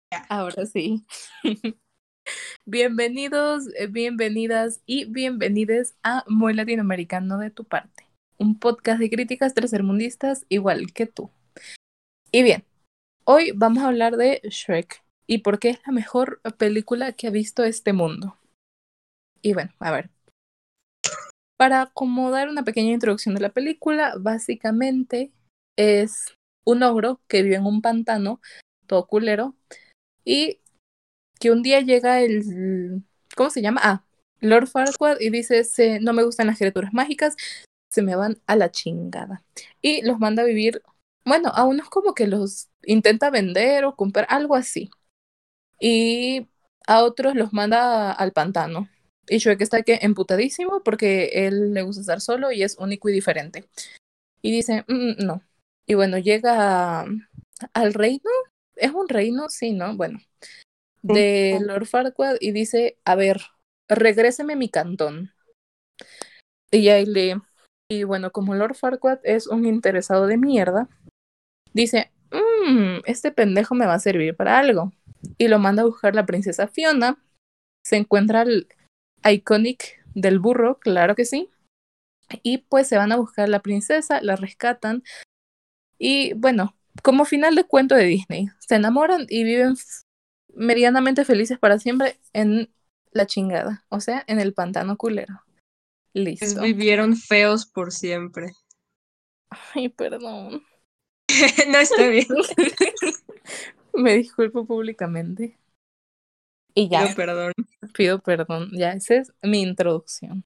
Ahora sí. Bienvenidos, bienvenidas y bienvenides a Muy Latinoamericano de tu parte, un podcast de críticas tercermundistas igual que tú. Y bien, hoy vamos a hablar de Shrek y por qué es la mejor película que ha visto este mundo. Y bueno, a ver, para como dar una pequeña introducción de la película, básicamente es un ogro que vive en un pantano, todo culero, y que un día llega el, ¿cómo se llama? Lord Farquaad y dice, no me gustan las criaturas mágicas, se me van a la chingada. Y los manda a vivir, bueno, a unos como que los intenta vender o comprar, algo así. Y a otros los manda al pantano. Y Shrek está que emputadísimo porque él le gusta estar solo y es único y diferente. Y dice, no. Y bueno, llega al reino. ¿Es un reino? Sí, ¿no? Bueno, Sí. de Lord Farquaad y dice, a ver, regréseme mi cantón. Y ahí lee. Y bueno, como Lord Farquaad es un interesado de mierda, dice, este pendejo me va a servir para algo. Y lo manda a buscar la princesa Fiona. Se encuentra el iconic del burro, claro que sí. Y pues se van a buscar la princesa, la rescatan. Y bueno, como final de cuento de Disney, se enamoran y viven medianamente felices para siempre en la chingada, o sea, en el pantano culero. Listo. Vivieron feos por siempre. Ay, perdón. No está bien. Me disculpo públicamente. Y Pido ya, perdón. pido perdón. Ya, esa es mi introducción.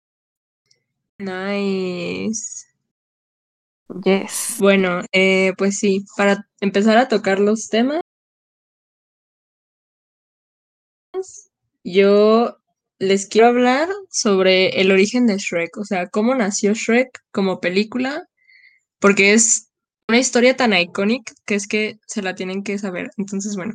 Nice. Yes. Bueno, pues sí, para empezar a tocar los temas, yo les quiero hablar sobre el origen de Shrek, o sea, cómo nació Shrek como película, porque es una historia tan icónica que es que se la tienen que saber. Entonces, bueno,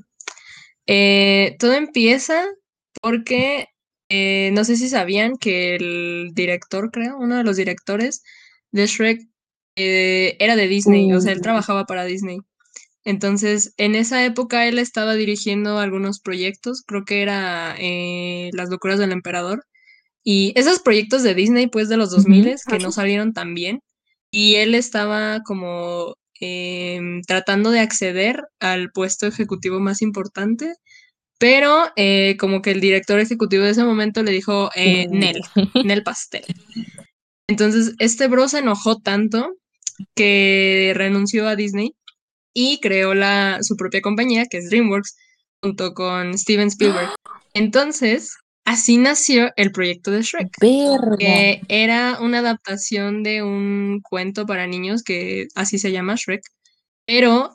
todo empieza porque no sé si sabían que el director, creo, uno de los directores de Shrek era de Disney, o sea, él Uh, trabajaba para Disney. Entonces, en esa época él estaba dirigiendo algunos proyectos, creo que era Las locuras del emperador, y esos proyectos de Disney, pues de los 2000 ujú. que no salieron tan bien, y él estaba como tratando de acceder al puesto ejecutivo más importante, pero como que el director ejecutivo de ese momento le dijo, Uh. Nel pastel. Entonces, este bro se enojó tanto que renunció a Disney y creó su propia compañía, que es DreamWorks, junto con Steven Spielberg. Entonces, así nació el proyecto de Shrek, Verga. que era una adaptación de un cuento para niños que así se llama Shrek, pero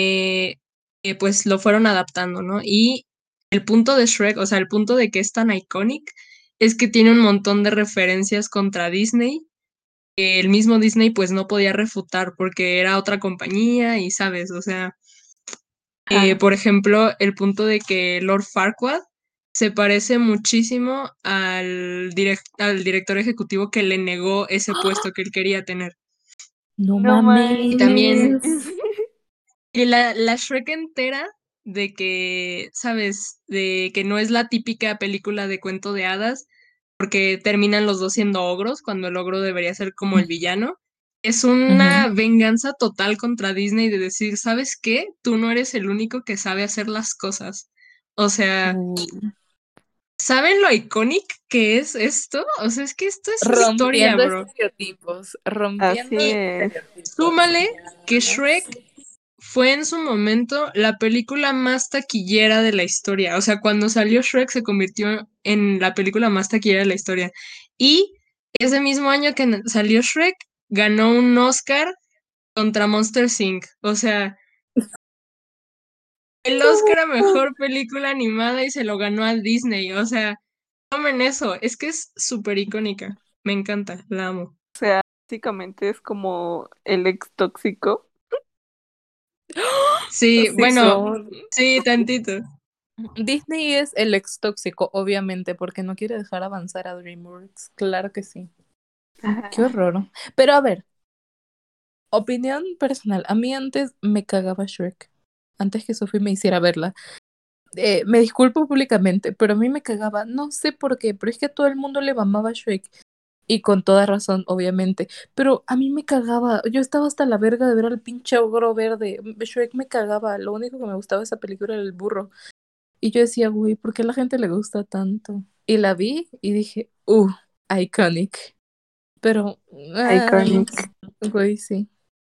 pues lo fueron adaptando, ¿no? Y el punto de Shrek, o sea, el punto de que es tan iconic, es que tiene un montón de referencias contra Disney, que el mismo Disney pues no podía refutar porque era otra compañía y sabes, o sea, Claro. por ejemplo, el punto de que Lord Farquaad se parece muchísimo al director ejecutivo que le negó ese puesto que él quería tener. No No mames. Y también y la Shrek entera de que, sabes, de que no es la típica película de cuento de hadas, porque terminan los dos siendo ogros, cuando el ogro debería ser como el villano. Es Ujú. una venganza total contra Disney de decir, ¿sabes qué? Tú no eres el único que sabe hacer las cosas. O sea, Uh. ¿saben lo icónico que es esto? O sea, es que esto es historia, Rompiendo bro. estereotipos, rompiendo Y estereotipos. súmale que Yes. Shrek fue en su momento la película más taquillera de la historia. O sea, cuando salió Shrek se convirtió en la película más taquillera de la historia. Y ese mismo año que salió Shrek, ganó un Oscar contra Monster Inc. O sea, el Oscar a No. mejor película animada y se lo ganó a Disney. O sea, tomen eso. Es que es súper icónica. Me encanta, la amo. O sea, básicamente es como el ex tóxico. Sí, Sí bueno, son. sí, tantito. Disney es el ex tóxico, obviamente, porque no quiere dejar avanzar a DreamWorks. Claro que sí. Qué horror. Pero a ver, opinión personal. A mí antes me cagaba Shrek. Antes que Sophie me hiciera verla. Me disculpo públicamente, pero a mí me cagaba, no sé por qué, pero es que a todo el mundo le mamaba Shrek. Y con toda razón, obviamente. Pero a mí me cagaba. Yo estaba hasta la verga de ver al pinche ogro verde. Shrek me cagaba. Lo único que me gustaba de esa película era el burro. Y yo decía, güey, ¿por qué a la gente le gusta tanto? Y la vi y dije, iconic. Pero, Iconic. güey, sí.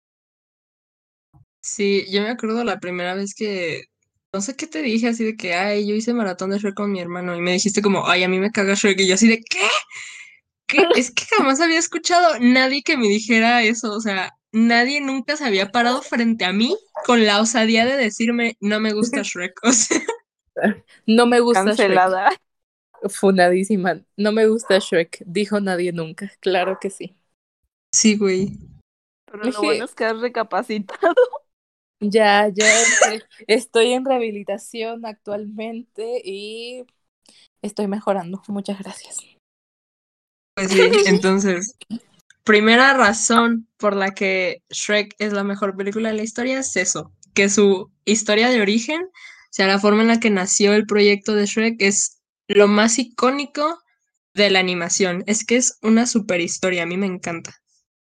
Sí, yo me acuerdo la primera vez que, no sé qué te dije, así de que, ay, yo hice maratón de Shrek con mi hermano y me dijiste como, ay, a mí me caga Shrek y yo así de, ¿qué? ¿Qué? Es que jamás había escuchado nadie que me dijera eso, o sea, nadie nunca se había parado frente a mí con la osadía de decirme, no me gusta Shrek, o sea, No me gusta Shrek. Cancelada. Funadísima. No me gusta Shrek. Dijo nadie nunca. Claro que sí. sí, güey. Pero Es lo bueno que es que has recapacitado. ya estoy en rehabilitación actualmente y estoy mejorando. Muchas gracias. Pues sí, entonces, primera razón por la que Shrek es la mejor película de la historia es eso, que su historia de origen, o sea, la forma en la que nació el proyecto de Shrek es lo más icónico de la animación. Es que es una super historia, a mí me encanta.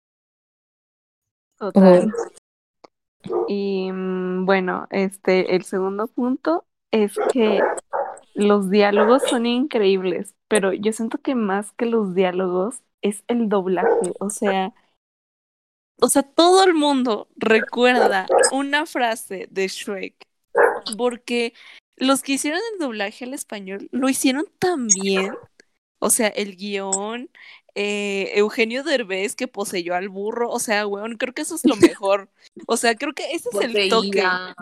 Total. Y bueno, el segundo punto es que los diálogos son increíbles, pero yo siento que más que los diálogos es el doblaje. O sea, todo el mundo recuerda una frase de Shrek porque los que hicieron el doblaje al español lo hicieron tan bien. O sea, el guión, Eugenio Derbez que poseyó al burro, o sea, weón, creo que eso es lo mejor. O sea, creo que ese es el toque. Poseída.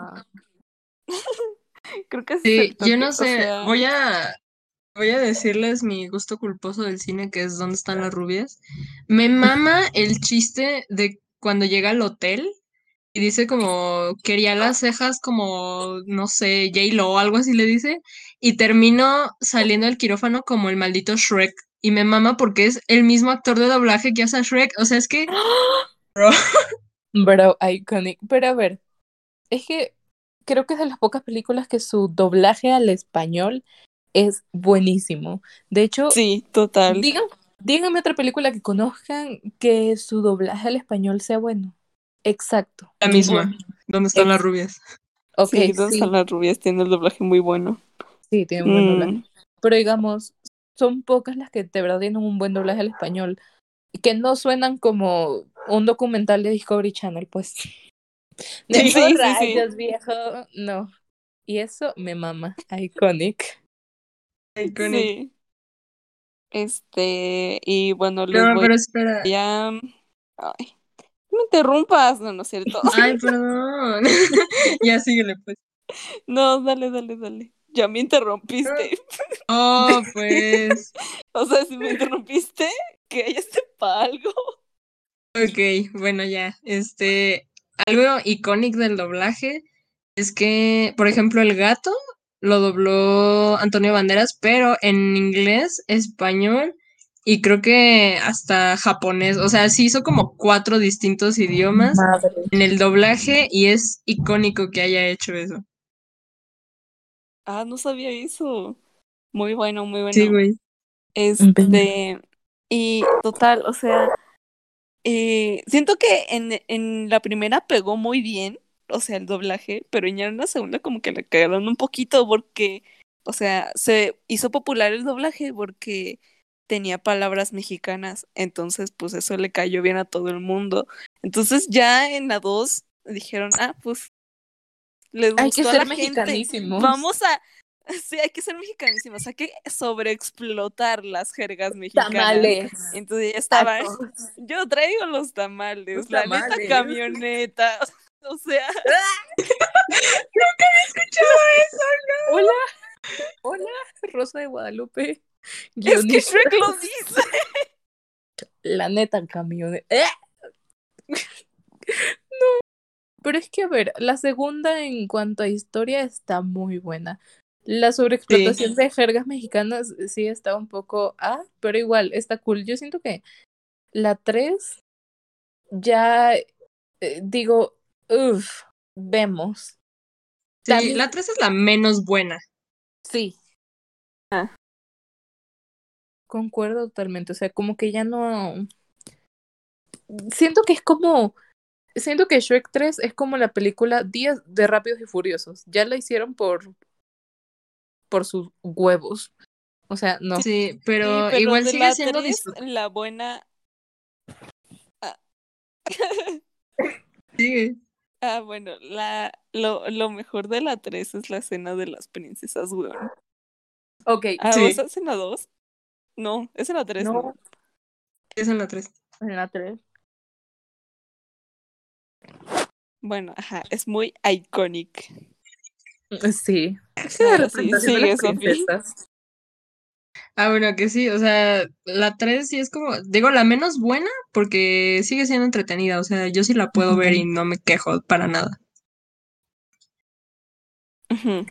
Creo que ese es Sí, el yo toque. no O sé, sea, voy a decirles mi gusto culposo del cine, que es ¿Dónde están las rubias? Me mama el chiste de cuando llega al hotel y dice como, quería las cejas como, no sé, J-Lo o algo así le dice, y termino saliendo del quirófano como el maldito Shrek. Y me mama porque es el mismo actor de doblaje que hace a Shrek. O sea, es que, bro, Bro, iconic. Pero a ver, es que creo que es de las pocas películas que su doblaje al español es buenísimo. De hecho, sí, total. digan, díganme otra película que conozcan que su doblaje al español sea bueno. Exacto, la ninguna. misma. ¿Dónde están las Ex rubias? ok, Sí, ¿dónde están sí, las rubias? Tiene el doblaje muy bueno. sí, tiene un buen doblaje. Mm, Pero digamos, son pocas las que de verdad tienen un buen doblaje al español. Que no suenan como un documental de Discovery Channel, pues. De Sí, oh, sí, sí, sí. rayos, viejo. No. Y eso me mama. Iconic. iconic. Sí. Y bueno, les No, voy pero espera. a... Ay, no me interrumpas, no, no es cierto. Ay, perdón. Ya síguele, pues. No, dale, dale, dale. Ya me interrumpiste. Oh, pues. O sea, si me interrumpiste, que ya sepa algo. Ok, bueno, ya. Algo icónico del doblaje es que, por ejemplo, el gato lo dobló Antonio Banderas, pero en inglés, español y creo que hasta japonés. O sea, sí hizo como 4 distintos idiomas Madre. en el doblaje y es icónico que haya hecho eso. Ah, no sabía eso. Muy bueno, muy Sí, bueno. güey. Ven. Este, y total, o sea, siento que en la primera pegó muy bien, o sea, el doblaje, pero ya en la segunda como que le cagaron un poquito porque, o sea, se hizo popular el doblaje porque tenía palabras mexicanas, entonces pues eso le cayó bien a todo el mundo. Entonces ya en la 2 dijeron, ah, pues les Hay que gustó a ser la gente, mexicanísimos. vamos a... Sí, hay que ser mexicanísimos, hay que sobreexplotar las jergas mexicanas. Tamales. Entonces ya estaba, Tacos. yo traigo los Los tamales, la neta tamales. camioneta, o sea, ¡Ah! Hola, hola, Rosa de Guadalupe, es que guionista. Shrek lo dice. La neta camioneta. Pero es que, a ver, la segunda en cuanto a historia está muy buena. La Sí. sobreexplotación de jergas mexicanas sí está un poco, pero igual, está cool. Yo siento que la 3 ya, digo, uff, vemos. Sí, También, la 3 es la menos buena. Sí. Ah. Concuerdo totalmente. O sea, como que ya no. Siento que es como. Siento que Shrek 3 es como la película Días de Rápidos y Furiosos. Ya la hicieron por sus huevos. O sea, no. Sí, Sí, pero pero igual de sigue la siendo 3, disfrutable. la buena. Ah, Sigue. bueno, lo mejor de la 3 es la escena de las princesas, weón. Ok, ¿Vas Sí, a escena 2? No, es en la 3, ¿no? no es en la 3. en la 3. Bueno, ajá, es muy iconic. Sí. Es que la Ahora sí, representación de las sigue, Sofi. princesas. Ah, bueno, que sí, o sea, la 3 sí es como, digo, la menos buena porque sigue siendo entretenida, o sea, yo sí la puedo ver y no me quejo para nada. Ujú.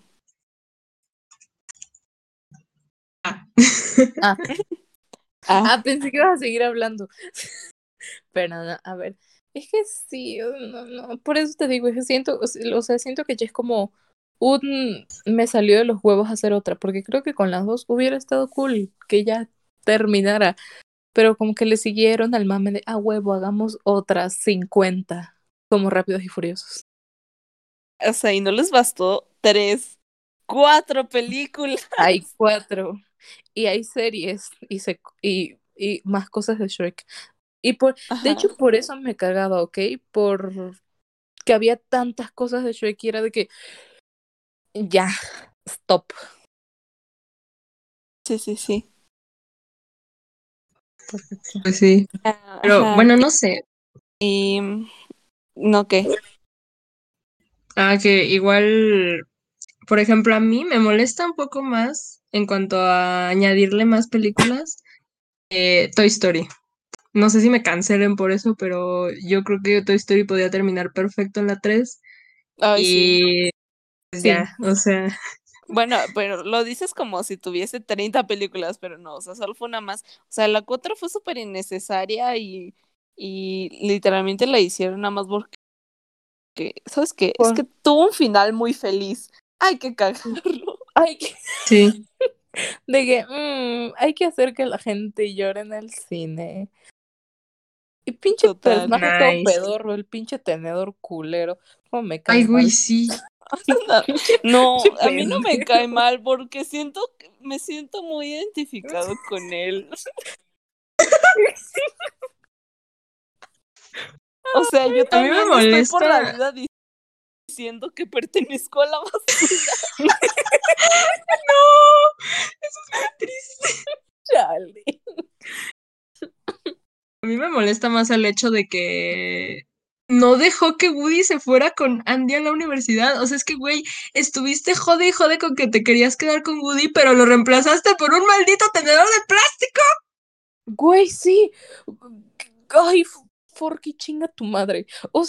Ah. Ah, Ah, pensé que ibas a seguir hablando. Pero no, a ver. Es que sí, no, no. Por eso te digo, es que siento, o sea, siento que ya es como un me salió de los huevos hacer otra, porque creo que con las dos hubiera estado cool que ya terminara, pero como que le siguieron al mame de a huevo, hagamos otras 50 como Rápidos y Furiosos. o sea, y no les bastó 3, 4 películas. Hay 4 y hay series y más cosas de Shrek. De Ajá. hecho, por eso me cagaba, ¿ok? Por que había tantas cosas de Shrek y era de que ya, stop. Sí, sí, sí. Porque Pues sí, pero Ajá. bueno, no sé. Y no, ¿qué? Ah, que igual, por ejemplo, a mí me molesta un poco más en cuanto a añadirle más películas, Toy Story. No sé si me cancelen por eso, pero yo creo que Toy Story podía terminar perfecto en la 3 Ay, sí. y pues sí, ya, o sea, Bueno, pero lo dices como si tuviese 30 películas, pero no, o sea, solo fue una más. O sea, la 4 fue súper innecesaria y literalmente la hicieron nada más porque, ¿sabes qué? Es por, que tuvo un final muy feliz. Hay que cagarlo. hay que, sí, de que hay que hacer que la gente llore en el cine. Y pinche Total. personaje todo nice. pedorro, el pinche tenedor culero. Cómo me Ay, cae güey, mal. sí. No, Pinche, no, pinche a mí no me cae pendejo. mal porque me siento muy identificado con él. O sea, yo A mí me también estoy por la molesta. vida diciendo que pertenezco a la basura. No, eso es muy triste. Chale. A mí me molesta más el hecho de que no dejó que Woody se fuera con Andy a la universidad. O sea, es que, güey, estuviste jode y jode con que te querías quedar con Woody, pero lo reemplazaste por un maldito tenedor de plástico. Güey, sí. Ay, Forky, chinga tu madre.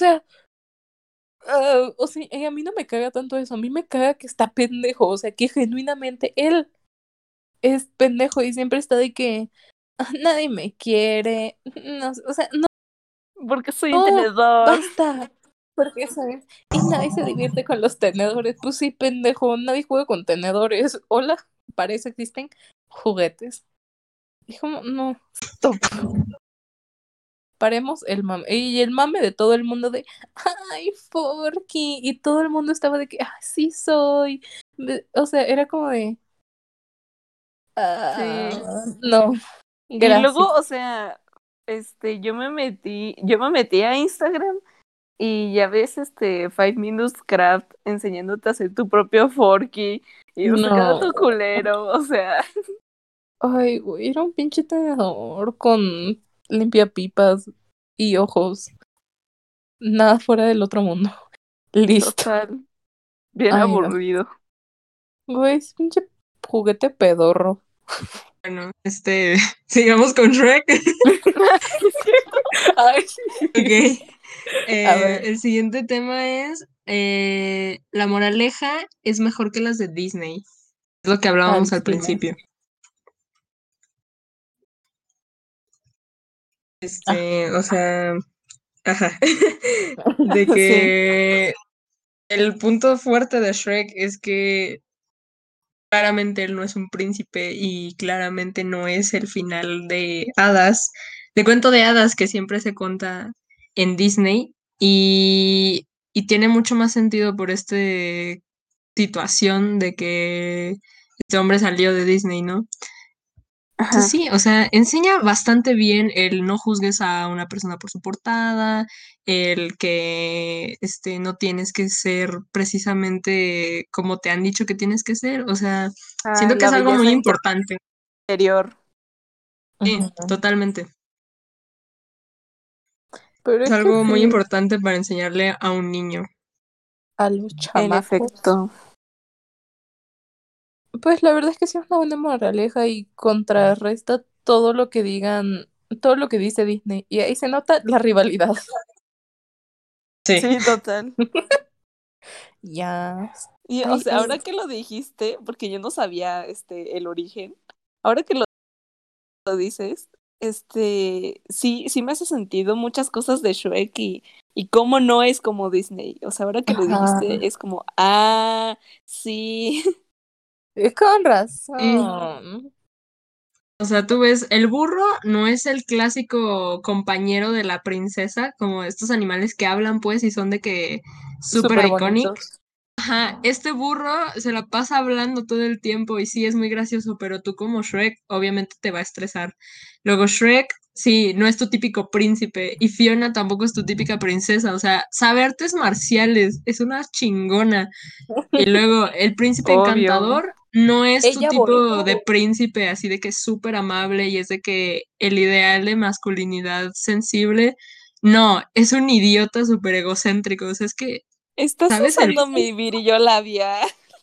O sea, a mí no me caga tanto eso. A mí me caga que está pendejo. O sea, que genuinamente él es pendejo y siempre está de que nadie me quiere. No, o sea, no, Porque soy un no, tenedor. basta. Porque, ¿sabes? Y nadie se divierte con los tenedores. Pues sí, pendejo, nadie juega con tenedores. Hola, para eso existen juguetes. Y como, no, stop. Paremos el mame. Y el mame de todo el mundo de, ay, Forky. Y todo el mundo estaba de que, ah, sí soy. O sea, era como de, Sí. no, Y gracias. luego, o sea, yo me metí a Instagram y ya ves 5 Minutes Craft enseñándote a hacer tu propio forky y no sacando No. tu culero, o sea, Ay, güey, era un pinche tenedor con limpiapipas y ojos. Nada fuera del otro mundo. Listo. total, bien Ay, no. aburrido. Güey, es pinche juguete pedorro. Bueno, sigamos con Shrek. Sí, es cierto. Ay, Ok. a ver. El siguiente tema es la moraleja es mejor que las de Disney. Es lo que Al hablábamos al chile. principio. Ah, O sea, ajá. De Sí, que el punto fuerte de Shrek es que claramente él no es un príncipe y claramente no es el final de hadas, de cuento de hadas que siempre se cuenta en Disney y tiene mucho más sentido por esta situación de que este hombre salió de Disney, ¿no? Entonces Ajá. sí, o sea, enseña bastante bien el no juzgues a una persona por su portada, el que no tienes que ser precisamente como te han dicho que tienes que ser, o sea, Ah, siento que la es algo muy belleza importante. interior. Sí, Ujú. totalmente. Pero Es es que algo muy sí, importante para enseñarle a un niño. a los En chamacos, efecto. pues la verdad es que sí es una buena moraleja y contrarresta todo lo que digan, todo lo que dice Disney. Y ahí se nota la rivalidad. Sí. Sí, total. Ya. Y, o Ay, sea, ay. ahora que lo dijiste, porque yo no sabía el origen, ahora que lo dices, sí, sí me hace sentido muchas cosas de Shrek y cómo no es como Disney. O sea, ahora que lo Ajá. dijiste, es como, ah, sí, Con Sí. razón. O sea, tú ves, el burro no es el clásico compañero de la princesa, como estos animales que hablan, pues, y son de que súper Súper iconic. bonitos. Ajá, este burro se la pasa hablando todo el tiempo y sí es muy gracioso, pero tú como Shrek obviamente te va a estresar. Luego Shrek, sí, no es tu típico príncipe y Fiona tampoco es tu típica princesa, o sea, sabe artes marciales, es una chingona. Y luego el príncipe obvio. encantador no es tu Ella tipo de bonito. príncipe así de que es súper amable y es de que el ideal de masculinidad sensible, no, es un idiota súper egocéntrico, o sea, es que, Estás ¿sabes? El... usando mi virillo labia.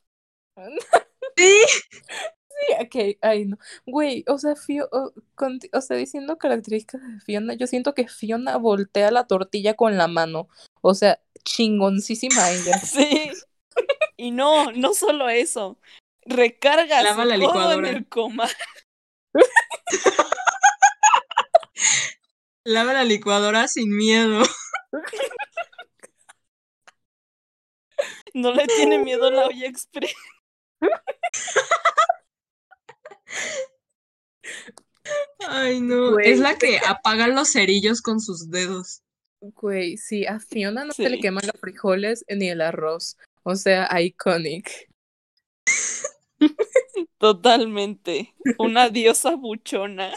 Sí. Sí, ok, ay no. Güey, o sea, o sea, diciendo características de Fiona, yo siento que Fiona voltea la tortilla con la mano. O sea, chingoncísima ella. Sí. Y no, no solo eso. Recarga Lava su la codo en licuadora. el coma. Lava la licuadora sin miedo. No le tiene miedo a la olla express. Ay, no. Es Güey, la que apaga los cerillos con sus dedos. güey, sí, a Fiona no se le Sí, queman los frijoles ni el arroz. O sea, iconic. totalmente. Una diosa buchona.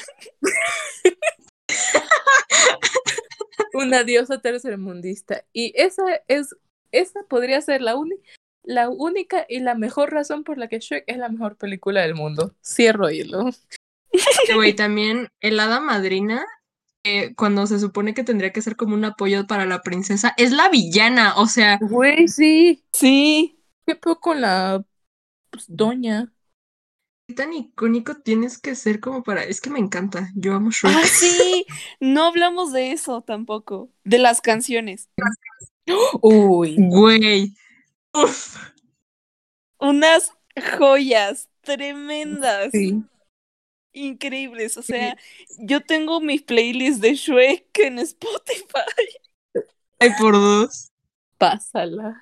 Una diosa tercermundista. Y esa podría ser la única y la mejor razón por la que Shrek es la mejor película del mundo. Cierro hilo. Güey, también el hada madrina, cuando se supone que tendría que ser como un apoyo para la princesa, es la villana. O sea, Güey, sí. Sí. ¿Qué pedo con la pues, doña? ¿qué tan icónico tienes que ser como para...? Es que me encanta. Yo amo Ah, Shrek. sí. No hablamos de eso tampoco. De las canciones. Uy, Güey. Uf. Unas joyas tremendas. sí. Increíbles. O sea, Sí. yo tengo mis playlists de Shrek en Spotify. Ay, por dos. Pásala.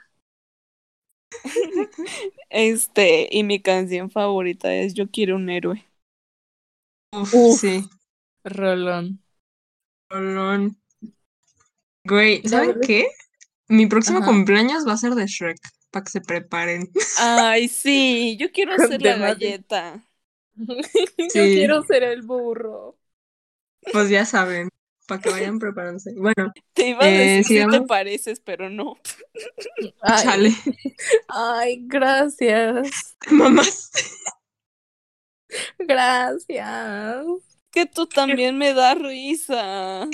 Y mi canción favorita es Yo quiero un héroe. Uf, Uf, sí. Rolón. Rolón. Güey, La ¿saben verdad. qué? Mi próximo Ajá. cumpleaños va a ser de Shrek, para que se preparen. Ay, sí, yo quiero ser la De más. galleta. Yo Sí, quiero ser el burro. pues ya saben, para que vayan preparándose. Bueno, Te iba a decir si te sigamos. pareces, pero no. Chale, Ay, ay, gracias. mamás. Gracias. Que tú también me das risa.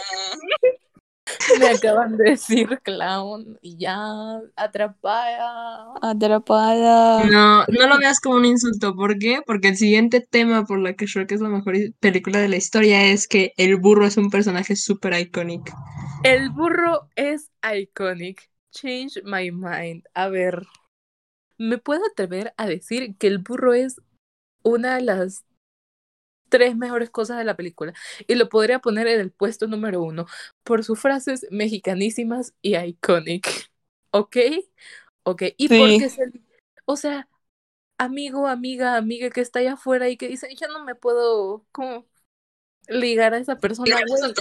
Me acaban de decir clown y ya atrapada. Atrapada. No, no lo veas como un insulto. ¿Por qué? Porque el siguiente tema por la que Shrek es la mejor película de la historia es que el burro es un personaje súper icónico. El burro es iconic. Change my mind. A ver, ¿me puedo atrever a decir que el burro es una de las tres mejores cosas de la película? Y lo podría poner en el puesto número uno por sus frases mexicanísimas y iconic. ¿Ok? Ok. Y porque Sí. es el... O sea, amigo, amiga que está allá afuera y que dice, yo no me puedo como ligar a esa persona, güey.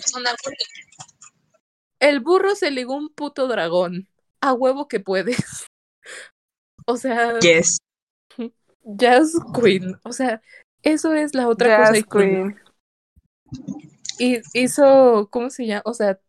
El burro se ligó un puto dragón. A huevo que puedes. O sea, Yes. Jazz Queen. O sea, eso es la otra cosa Jazz icónica. Queen. Y hizo, ¿cómo se llama? O sea,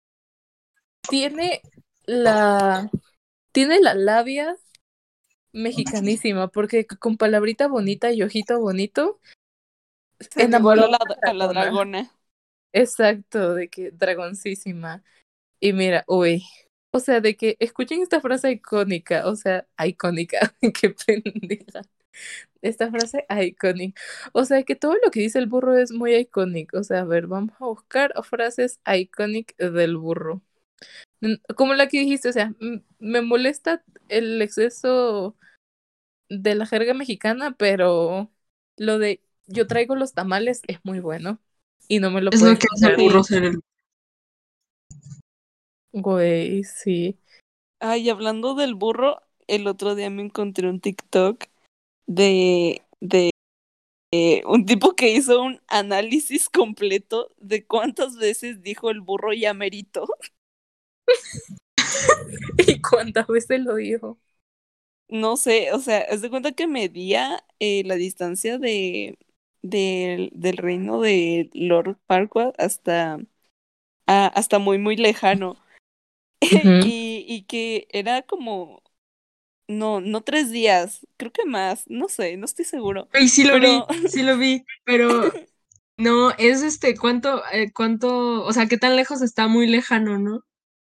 tiene la labia mexicanísima, porque con palabrita bonita y ojito bonito, Se ligó enamoró a una a la dragona. dragona. Exacto, de que dragoncísima. Y mira, uy, o sea, de que escuchen esta frase icónica, o sea, icónica, qué pendeja. Esta frase icónica. O sea, que todo lo que dice el burro es muy icónico. O sea, a ver, vamos a buscar frases icónicas del burro. Como la que dijiste, o sea, me molesta el exceso de la jerga mexicana, pero lo de yo traigo los tamales es muy bueno y no me lo Es lo puedes que hace el quitar. burro Sí. ser el... Güey, sí. Ay, hablando del burro, el otro día me encontré un TikTok de un tipo que hizo un análisis completo de cuántas veces dijo el burro ya merito. ¿Y cuántas veces lo dijo? No sé, o sea, haz de cuenta que medía la distancia del reino de Lord Farquaad hasta muy, muy lejano. Ujú. Y que era como, no 3 días, creo que más, no sé, no estoy seguro. Ay, Pero, sí lo vi, pero no, es cuánto, o sea, qué tan lejos está muy lejano, ¿no?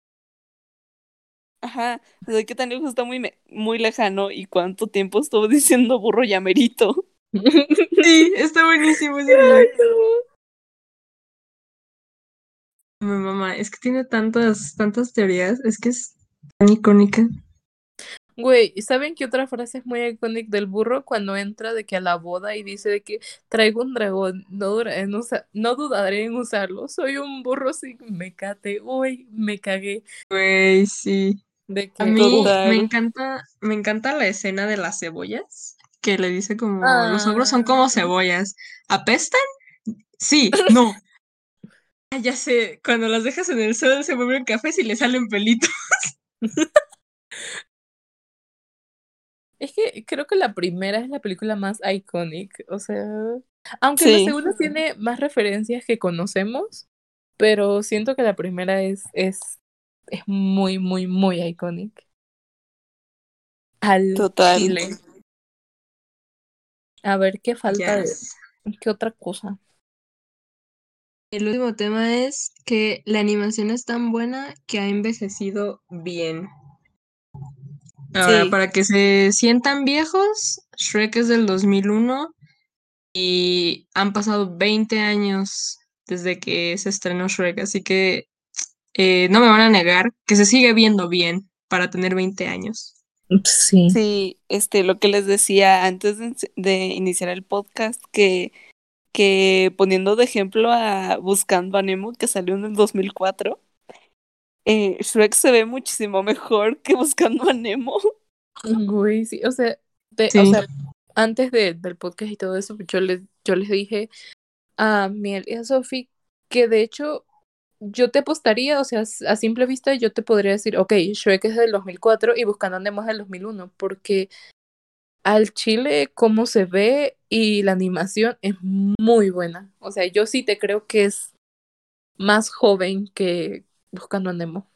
ajá, de qué tan lejos está muy lejano y cuánto tiempo estuvo diciendo burro ya merito. Sí, está buenísimo ese video. Mi mamá, es que tiene tantas teorías, es que es tan icónica. Güey, ¿saben qué otra frase es muy icónica del burro? Cuando entra de que a la boda y dice de que traigo un dragón, no dudaré en usarlo, soy un burro sin mecate, uy, me cagué. Güey, sí. De A que, mí Total. me encanta la escena de las cebollas, que le dice como, los ogros son ah, como cebollas. ¿Apestan? Sí, no. Ah, ya sé, cuando las dejas en el sol se vuelven cafés y le salen pelitos. es que creo que la primera es la película más icónica, o sea, aunque la Sí, segunda tiene más referencias que conocemos, pero siento que la primera es muy, muy, muy icónica. Al total. chile. A ver qué falta de, Yes. qué otra cosa. El último tema es que la animación es tan buena que ha envejecido bien. Ahora, Sí, para que se sientan viejos, Shrek es del 2001 y han pasado 20 años desde que se estrenó Shrek, así que no me van a negar que se sigue viendo bien para tener 20 años. Sí. sí, lo que les decía antes de iniciar el podcast, que poniendo de ejemplo a Buscando a Nemo, que salió en el 2004, Shrek se ve muchísimo mejor que Buscando a Nemo. Güey, sí, o Sí, sea, antes del podcast y todo eso, yo les dije a Miel y a Sophie que de hecho yo te apostaría, o sea, a simple vista yo te podría decir, ok, Shrek es del 2004 y Buscando a Nemo es del 2001 porque al chile cómo se ve y la animación es muy buena. O sea, yo sí te creo que es más joven que Buscando a Nemo.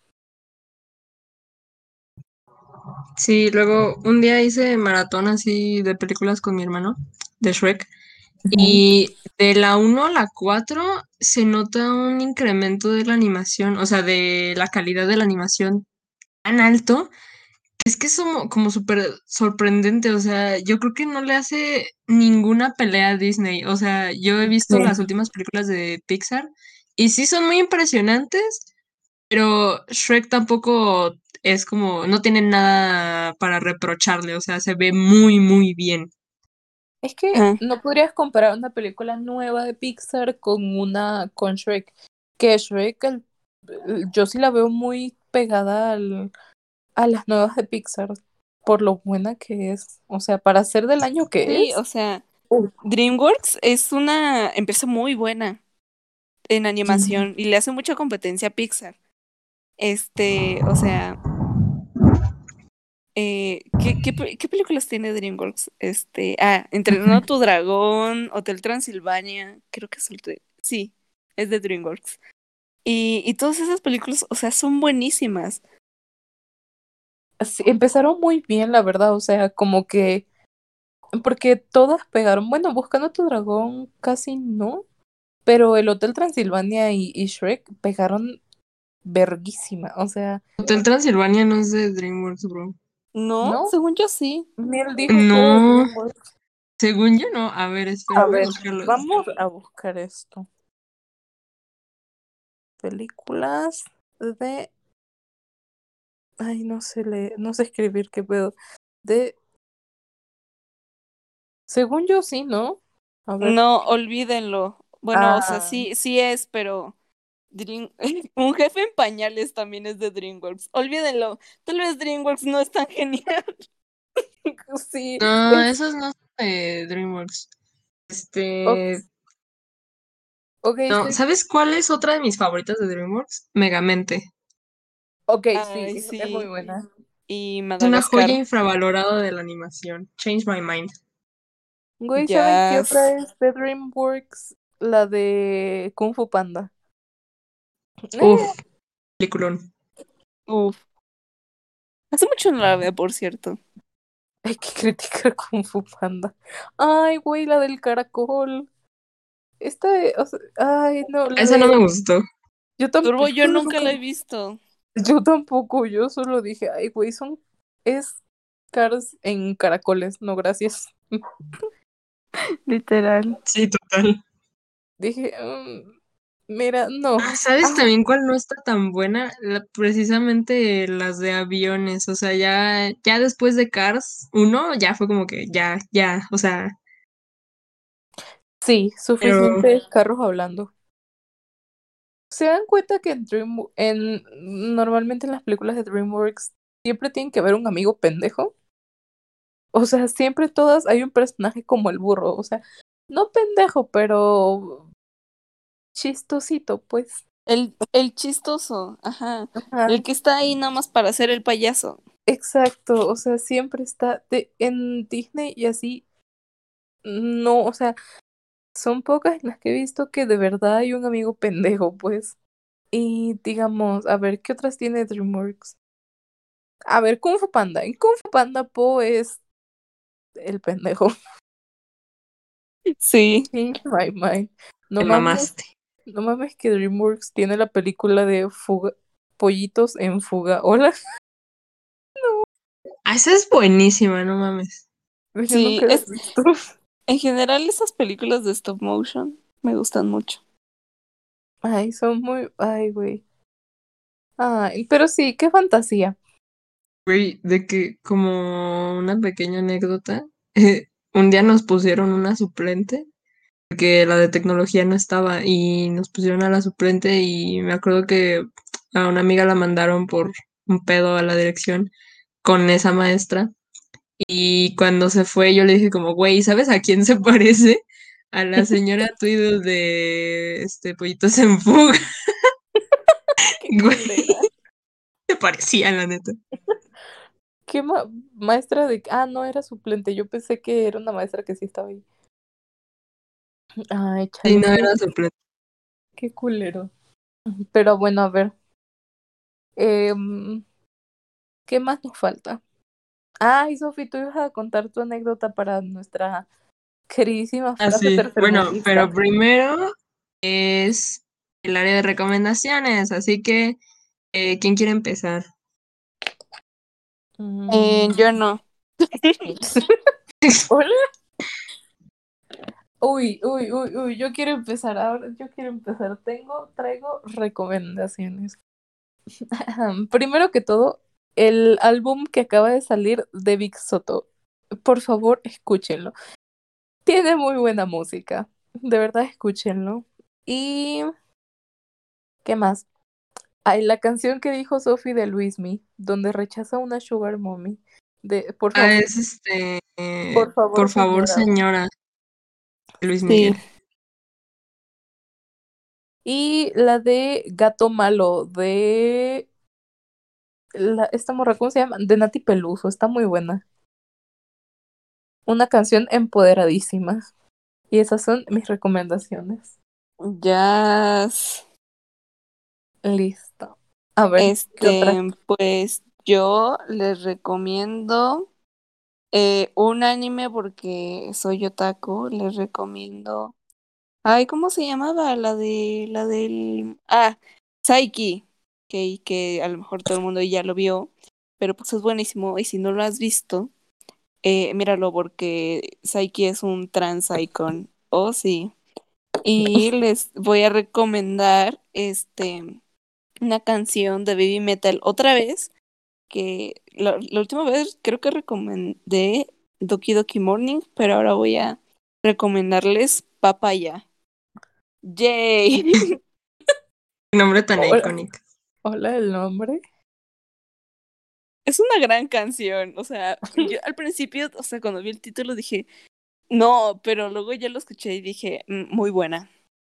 sí, luego un día hice maratón así de películas con mi hermano, de Shrek, Ujú. y de la 1 a la 4 se nota un incremento de la animación, o sea, de la calidad de la animación tan alto. Es que es como súper sorprendente, o sea, yo creo que no le hace ninguna pelea a Disney, o sea, yo he visto Sí. las últimas películas de Pixar y sí son muy impresionantes, pero Shrek tampoco es como, no tiene nada para reprocharle, o sea, se ve muy, muy bien. Es que Ajá. no podrías comparar una película nueva de Pixar con Shrek. Que Shrek, yo sí la veo muy pegada a las nuevas de Pixar. por lo buena que es. O sea, para ser del año que Sí, es. o sea, Uf, DreamWorks es una empresa muy buena en sí. animación y le hace mucha competencia a Pixar. O sea, ¿qué películas tiene DreamWorks? Entrenando a tu dragón, Hotel Transilvania, creo que es sí, es de DreamWorks. Y todas esas películas, o sea, son buenísimas. Sí, empezaron muy bien, la verdad. O sea, como que. Porque todas pegaron. Bueno, Buscando a tu dragón casi no. Pero el Hotel Transilvania y Shrek pegaron verguísima. O sea, Hotel Transilvania no es de DreamWorks, bro. No, ¿no? según yo sí. Miel dijo que era de No, DreamWorks. según yo no. A ver, espera, A voy a ver, buscarlo. vamos a buscar esto. Películas de. Ay, no sé escribir, qué pedo. De. Según yo sí, ¿no? A ver. No, olvídenlo. Bueno, o sea, Ah, sí, sí es, pero Dream... un jefe en pañales también es de DreamWorks. Olvídenlo. Tal vez DreamWorks no es tan genial. sí. No, esos no son de DreamWorks. O- Este, ok, no, ¿sabes cuál es otra de mis favoritas de DreamWorks? Megamente. Ok, sí, Ay, es muy sí. buena. Y Es una joya Madagascar. infravalorada de la animación. Change my mind. Güey, ¿saben qué Jazz. otra es de DreamWorks? La de Kung Fu Panda. Uf, peliculón. Uf. Hace mucho no la veo, por cierto. Hay que criticar Kung Fu Panda. Ay, güey, la del caracol. O sea, ay, no, la Esa no de. me gustó. Yo tampoco, Turbo yo yo nunca nunca. la he visto. Yo tampoco, yo solo dije, ay, güey, es Cars en caracoles, no gracias. Literal. Sí, total. Dije, mira, no. Ah, ¿sabes Ah, también cuál no está tan buena? Precisamente las de aviones. O sea, ya después de Cars uno ya fue como que ya, o sea, sí, pero suficientes carros hablando. ¿Se dan cuenta que normalmente en las películas de DreamWorks siempre tienen que haber un amigo pendejo? O sea, siempre todas hay un personaje como el burro, o sea, no pendejo, pero chistosito, pues. El chistoso, ajá. Ajá, El que está ahí nada más para hacer el payaso. exacto, o sea, siempre está en Disney y así, no, o sea, son pocas las que he visto que de verdad hay un amigo pendejo, pues. Y digamos, a ver, ¿qué otras tiene DreamWorks? A ver, Kung Fu Panda. En Kung Fu Panda Po es el pendejo. Sí. Change my mind. No te mames, mamaste. no mames que DreamWorks tiene la película de fuga, Pollitos en Fuga. Hola, Ah, esa es buenísima, no mames. yo Sí, nunca la he visto. en general esas películas de stop motion me gustan mucho. Ay, son muy. Ay, güey. Ay, pero sí, qué fantasía. Güey, de que como una pequeña anécdota, un día nos pusieron una suplente, porque la de tecnología no estaba, y nos pusieron a la suplente y me acuerdo que a una amiga la mandaron por un pedo a la dirección con esa maestra. Y cuando se fue, yo le dije como, güey, ¿sabes a quién se parece? A la señora Tweedle de Pollitos en Fuga. Qué Güey, culera. se parecía, la neta. ¿Qué maestra de? Ah, no, era suplente. Yo pensé que era una maestra que sí estaba ahí. Ay, Sí, chale, no era suplente. qué culero. Pero bueno, a ver. em, ¿Qué más nos falta? Ay, Sofi, tú ibas a contar tu anécdota para nuestra queridísima Ah, frase sí. Bueno, pero tercermundista. primero es el área de recomendaciones, así que, ¿quién quiere empezar? Mm, Yo no. Hola. Uy, yo quiero empezar ahora, yo quiero empezar. Traigo recomendaciones. Primero que todo, el álbum que acaba de salir de Big Soto. Por favor, escúchenlo. Tiene muy buena música. De verdad, escúchenlo. ¿Y qué más? Hay la canción que dijo Sophie de Luismi, donde rechaza una Sugar Mommy. Por Ah, favor, es por Por favor, favor, señora. señora, Luis Sí. Miguel. Y la de Gato Malo, esta morra, ¿cómo se llama? De Nati Peluso, está muy buena. Una canción empoderadísima. Y esas son mis recomendaciones. Ya. Listo. A ver, ¿qué otra? Pues yo les recomiendo un anime porque soy otaku. Les recomiendo. Ay, ¿cómo se llamaba? La del. Saiki. Que a lo mejor todo el mundo ya lo vio. Pero pues es buenísimo. Y si no lo has visto, míralo porque Saiki es un trans icon. Oh, sí. Y les voy a recomendar una canción de Baby Metal otra vez, que la última vez creo que recomendé Doki Doki Morning, pero ahora voy a recomendarles Papaya. ¡Yay! Qué nombre tan Hola, icónico. hola el nombre. Es una gran canción, o sea, yo al principio, o sea, cuando vi el título dije, no, pero luego ya lo escuché y dije, muy buena.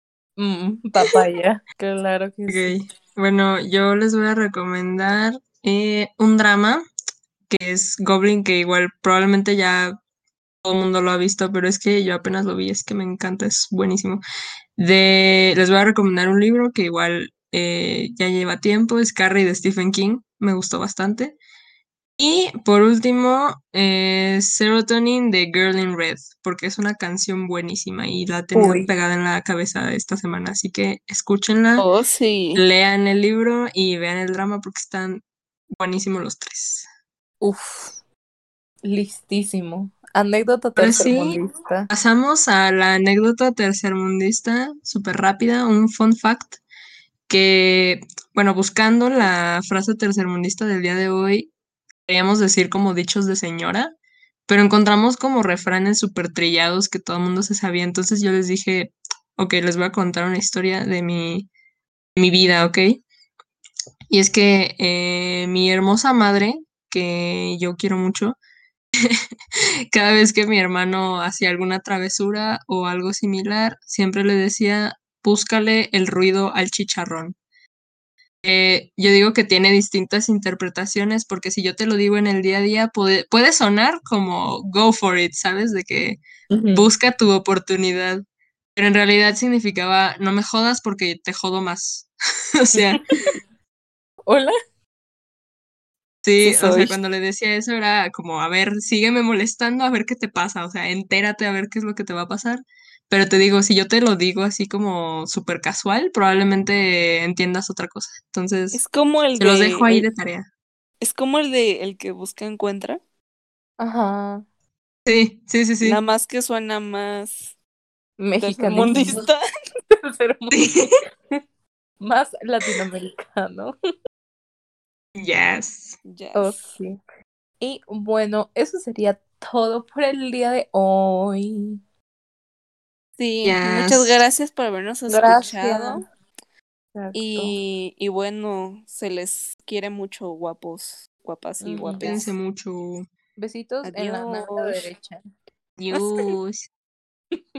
Papaya, claro que sí. Ok, bueno, yo les voy a recomendar un drama que es Goblin, que igual probablemente ya todo el mundo lo ha visto, pero es que yo apenas lo vi, es que me encanta, es buenísimo. Les voy a recomendar un libro que igual ya lleva tiempo, es Carrie de Stephen King, me gustó bastante. Y por último, Serotonin de Girl in Red, porque es una canción buenísima y la he tenido Uy, pegada en la cabeza esta semana, así que escúchenla, Oh, sí. lean el libro y vean el drama porque están buenísimos los tres. uf, listísimo. Anécdota Ahora sí, tercermundista. pasamos a la anécdota tercermundista, súper rápida, un fun fact que, bueno, buscando la frase tercermundista del día de hoy, queríamos decir como dichos de señora, pero encontramos como refranes súper trillados que todo el mundo se sabía. Entonces yo les dije, ok, les voy a contar una historia de mi vida, ¿ok? Y es que mi hermosa madre, que yo quiero mucho, cada vez que mi hermano hacía alguna travesura o algo similar, siempre le decía, búscale el ruido al chicharrón. Yo digo que tiene distintas interpretaciones porque si yo te lo digo en el día a día puede sonar como go for it, ¿sabes? De que Ujú. busca tu oportunidad, pero en realidad significaba no me jodas porque te jodo más. O sea, Hola. Eso sí, o sea, soy. cuando le decía eso era como, a ver, sígueme molestando a ver qué te pasa, o sea, entérate a ver qué es lo que te va a pasar. Pero te digo, si yo te lo digo así como súper casual, probablemente entiendas otra cosa. Entonces, Es como el se los dejo de ahí de tarea. es como el de el que busca encuentra, Ajá. Sí, sí, sí, nada sí. más que suena más Mexicanísimo. tercermundista. Tercermundista. Más latinoamericano. Yes. Ok. Yes. Y bueno, eso sería todo por el día de hoy. Sí, muchas Yes. gracias por habernos Gracias. escuchado Exacto. y bueno, se les quiere mucho, guapos, guapas y Cuídense guapes. mucho. Besitos en la nalga Adiós. derecha. Dios.